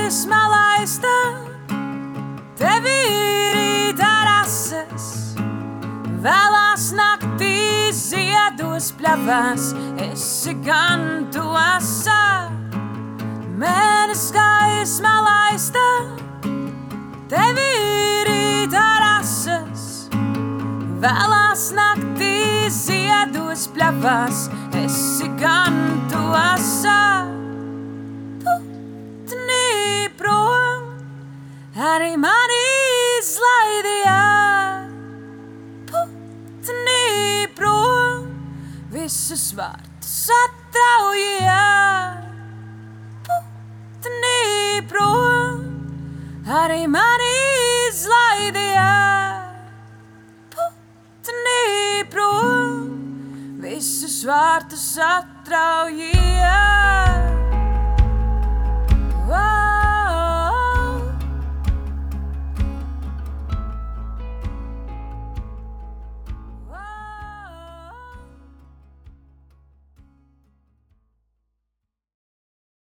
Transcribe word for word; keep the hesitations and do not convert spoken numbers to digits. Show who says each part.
Speaker 1: gaisma laista, tevi rīta rases, vēlās naktī ziedos pļavās, esi gan tu asa. Mēnes gaisma laista, tevi rīta rases, vēlās naktī ziedos pļavās, esi gan tu asa. Putni prom, arī mani izlaidījā. Putni prom, visus vārtus atraujījā. Putni prom, arī mani izlaidījā. Putni prom, visus vārtus atraujījā.